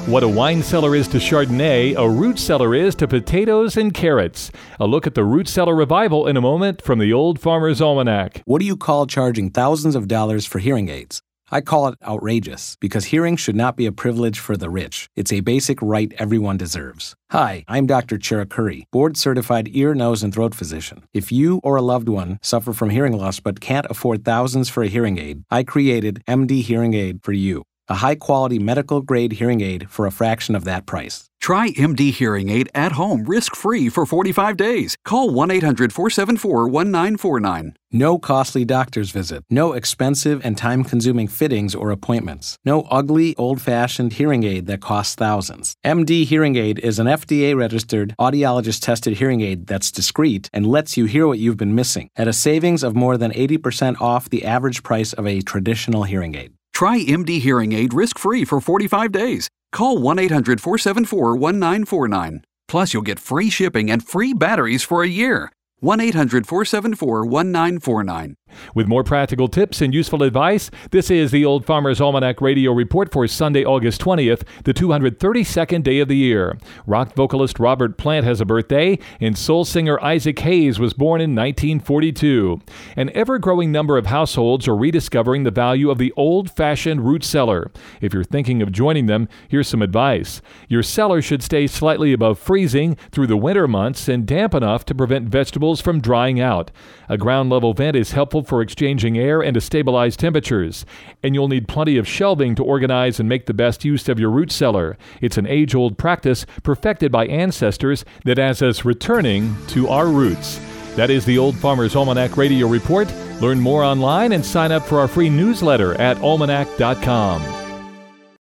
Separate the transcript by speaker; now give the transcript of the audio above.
Speaker 1: What a wine cellar is to Chardonnay, a root cellar is to potatoes and carrots. A look at the root cellar revival in a moment from the Old Farmer's Almanac.
Speaker 2: What do you call charging thousands of dollars for hearing aids? I call it outrageous, because hearing should not be a privilege for the rich. It's a basic right everyone deserves. Hi, I'm Dr. Cherukuri, board-certified ear, nose, and throat physician. If you or a loved one suffer from hearing loss but can't afford thousands for a hearing aid, I created MD Hearing Aid for you. A high-quality medical-grade hearing aid for a fraction of that price.
Speaker 3: Try MD Hearing Aid at home risk-free for 45 days. Call 1-800-474-1949.
Speaker 2: No costly doctor's visit. No expensive and time-consuming fittings or appointments. No ugly, old-fashioned hearing aid that costs thousands. MD Hearing Aid is an FDA-registered, audiologist-tested hearing aid that's discreet and lets you hear what you've been missing at a savings of more than 80% off the average price of a traditional hearing aid.
Speaker 3: Try MD Hearing Aid risk-free for 45 days. Call 1-800-474-1949. Plus, you'll get free shipping and free batteries for a year. 1-800-474-1949.
Speaker 1: With more practical tips and useful advice, this is the Old Farmer's Almanac Radio Report for Sunday, August 20th, the 232nd day of the year. Rock vocalist Robert Plant has a birthday, and soul singer Isaac Hayes was born in 1942. An ever-growing number of households are rediscovering the value of the old-fashioned root cellar. If you're thinking of joining them, here's some advice. Your cellar should stay slightly above freezing through the winter months and damp enough to prevent vegetables from drying out. A ground-level vent is helpful for exchanging air and to stabilize temperatures. And you'll need plenty of shelving to organize and make the best use of your root cellar. It's an age-old practice perfected by ancestors that has us returning to our roots. That is the Old Farmer's Almanac Radio Report. Learn more online and sign up for our free newsletter at almanac.com.